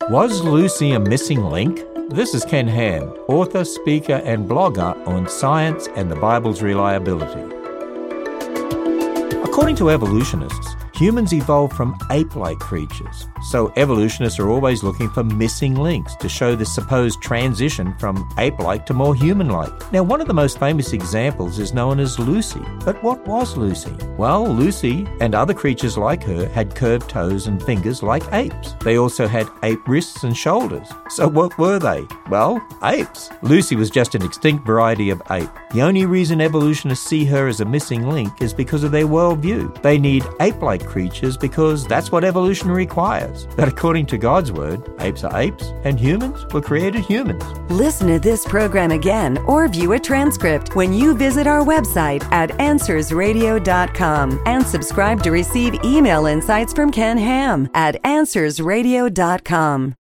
Was Lucy a missing link? This is Ken Ham, author, speaker, and blogger on science and the Bible's reliability. According to evolutionists, humans evolved from ape-like creatures, so evolutionists are always looking for missing links to show this supposed transition from ape-like to more human-like. Now, one of the most famous examples is known as Lucy. But what was Lucy? Well, Lucy and other creatures like her had curved toes and fingers like apes. They also had ape wrists and shoulders. So what were they? Well, apes. Lucy was just an extinct variety of ape. The only reason evolutionists see her as a missing link is because of their worldview. They need ape-like creatures because that's what evolution requires. But according to God's word, apes are apes and humans were created humans. Listen to this program again or view a transcript when you visit our website at AnswersRadio.com and subscribe to receive email insights from Ken Ham at AnswersRadio.com.